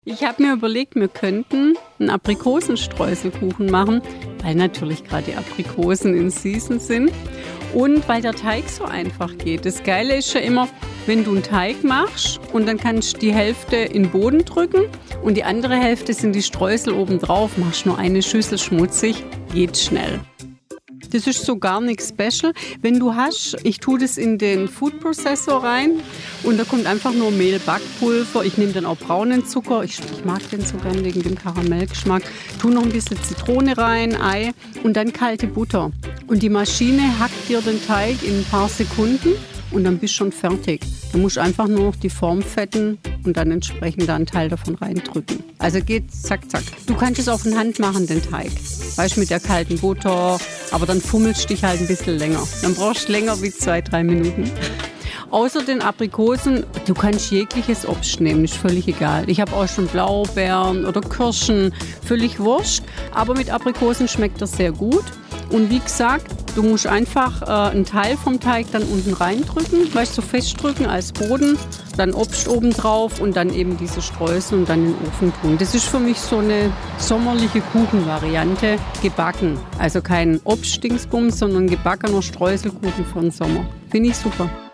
Ich habe mir überlegt, wir könnten einen Aprikosenstreuselkuchen machen, weil natürlich gerade die Aprikosen in Season sind und weil der Teig so einfach geht. Das Geile ist ja immer, wenn du einen Teig machst und dann kannst du die Hälfte in den Boden drücken und die andere Hälfte sind die Streusel oben drauf. Machst nur eine Schüssel schmutzig, geht schnell. Das ist so gar nichts special. Wenn du hast, ich tue das in den Food Processor rein und da kommt einfach nur Mehl, Backpulver. Ich nehme dann auch braunen Zucker. Ich mag den so gern wegen dem Karamellgeschmack. Tue noch ein bisschen Zitrone rein, Ei und dann kalte Butter. Und die Maschine hackt dir den Teig in ein paar Sekunden und dann bist du schon fertig. Du musst einfach nur noch die Form fetten und dann entsprechend da einen Teil davon reindrücken. Also geht zack, zack. Du kannst es auf die Hand machen, den Teig. Weißt du, mit der kalten Butter, aber dann fummelst du dich halt ein bisschen länger. Dann brauchst du länger wie 2-3 Minuten. Außer den Aprikosen, du kannst jegliches Obst nehmen, ist völlig egal. Ich habe auch schon Blaubeeren oder Kirschen, völlig wurscht. Aber mit Aprikosen schmeckt das sehr gut. Und wie gesagt, du musst einfach einen Teil vom Teig dann unten reindrücken, weißt du, so festdrücken als Boden, dann Obst oben drauf und dann eben diese Streusel und dann in den Ofen tun. Das ist für mich so eine sommerliche Kuchenvariante, gebacken. Also kein Obstdingsbums, sondern gebackener Streuselkuchen für den Sommer. Finde ich super.